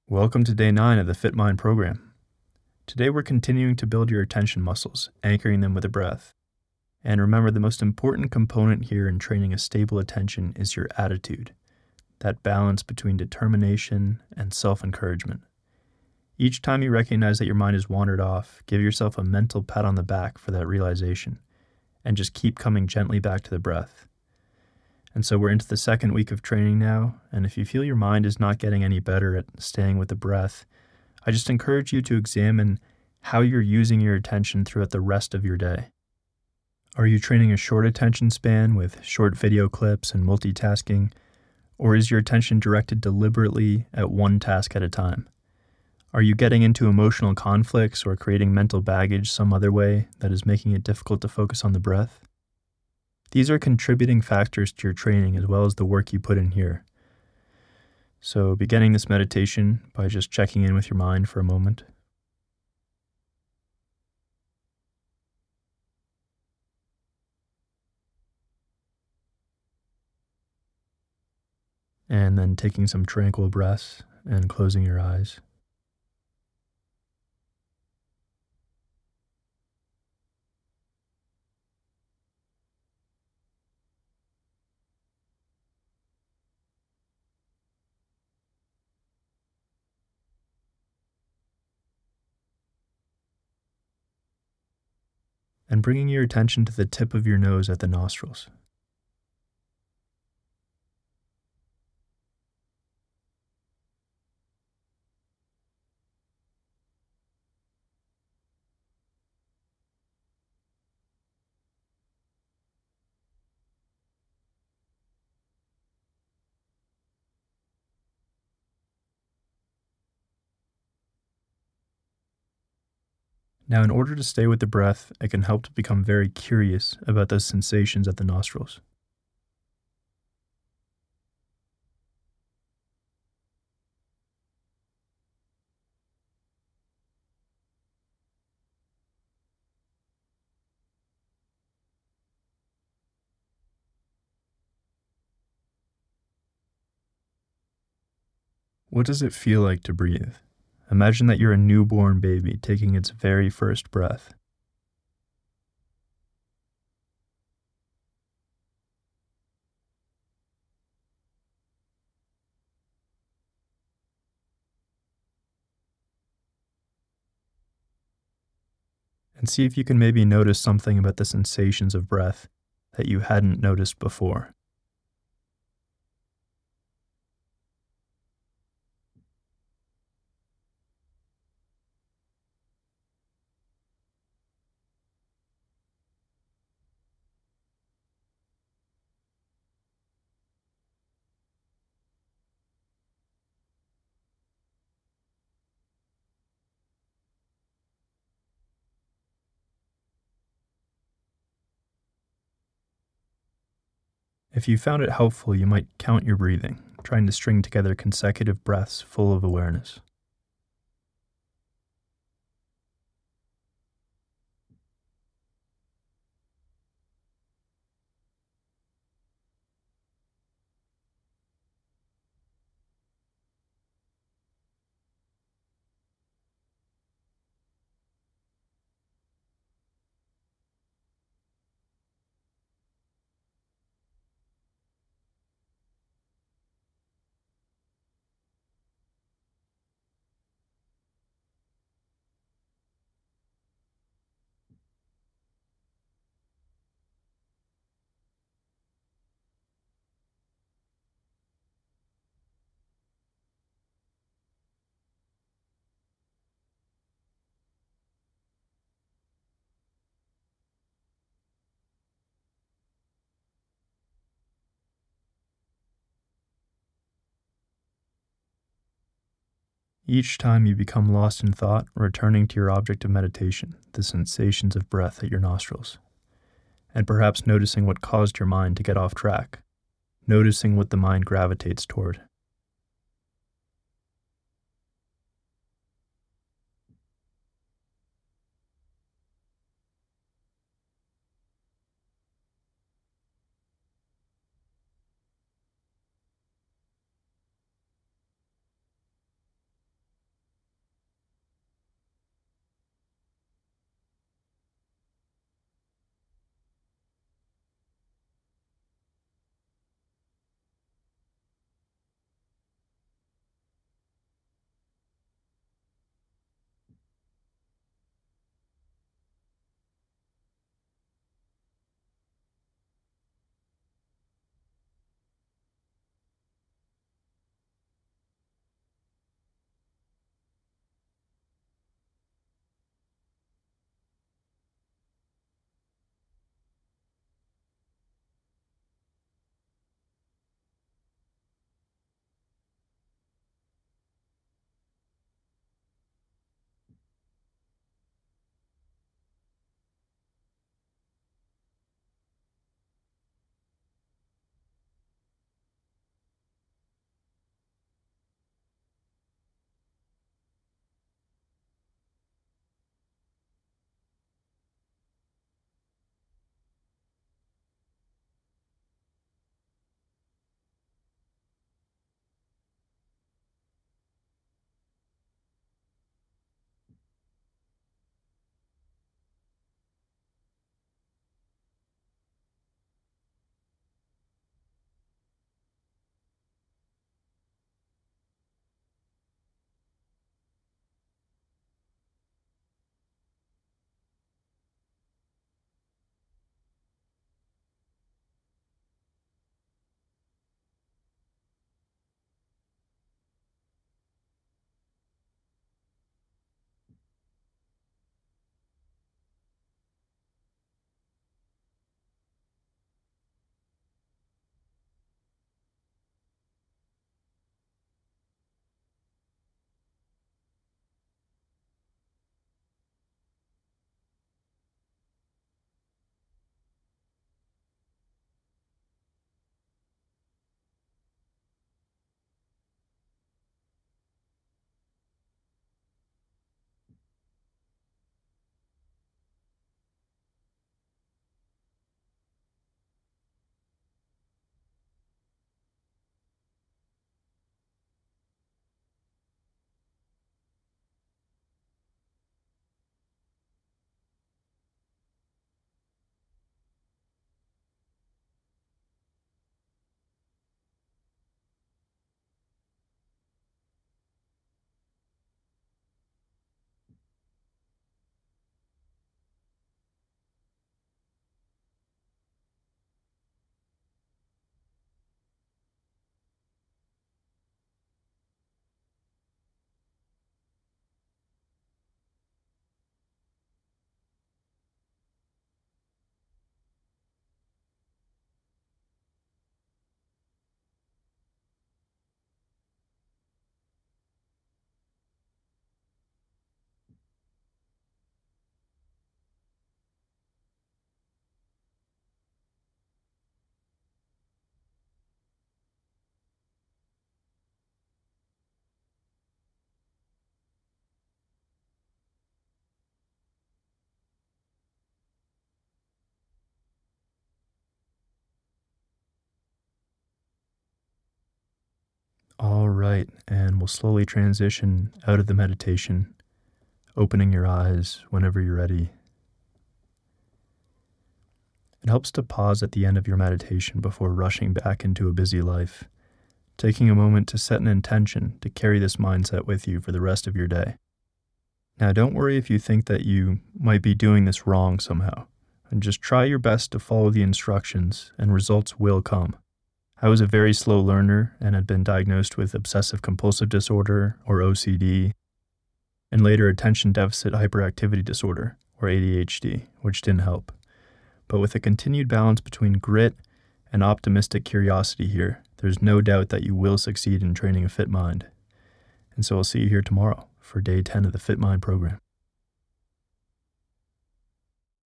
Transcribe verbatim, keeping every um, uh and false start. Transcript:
Welcome to day nine of the Fit Mind program. Today we're continuing to build your attention muscles, anchoring them with a breath. And remember, the most important component here in training a stable attention is your attitude, that balance between determination and self-encouragement. Each time you recognize that your mind has wandered off, give yourself a mental pat on the back for that realization, and just keep coming gently back to the breath. And so we're into the second week of training now, and if you feel your mind is not getting any better at staying with the breath, I just encourage you to examine how you're using your attention throughout the rest of your day. Are you training a short attention span with short video clips and multitasking, or is your attention directed deliberately at one task at a time? Are you getting into emotional conflicts or creating mental baggage some other way that is making it difficult to focus on the breath? These are contributing factors to your training as well as the work you put in here. So beginning this meditation by just checking in with your mind for a moment. And then taking some tranquil breaths and closing your eyes. And bringing your attention to the tip of your nose at the nostrils. Now, in order to stay with the breath, it can help to become very curious about those sensations at the nostrils. What does it feel like to breathe? Imagine that you're a newborn baby taking its very first breath. And see if you can maybe notice something about the sensations of breath that you hadn't noticed before. If you found it helpful, you might count your breathing, trying to string together consecutive breaths full of awareness. Each time you become lost in thought, returning to your object of meditation, the sensations of breath at your nostrils, and perhaps noticing what caused your mind to get off track, noticing what the mind gravitates toward. right, and we'll slowly transition out of the meditation, opening your eyes whenever you're ready. It helps to pause at the end of your meditation before rushing back into a busy life, taking a moment to set an intention to carry this mindset with you for the rest of your day. Now, don't worry if you think that you might be doing this wrong somehow, and just try your best to follow the instructions and results will come. I was a very slow learner and had been diagnosed with obsessive compulsive disorder, or O C D, and later attention deficit hyperactivity disorder, or A D H D, which didn't help. But with a continued balance between grit and optimistic curiosity here, there's no doubt that you will succeed in training a fit mind. And so I'll see you here tomorrow for day ten of the Fit Mind program.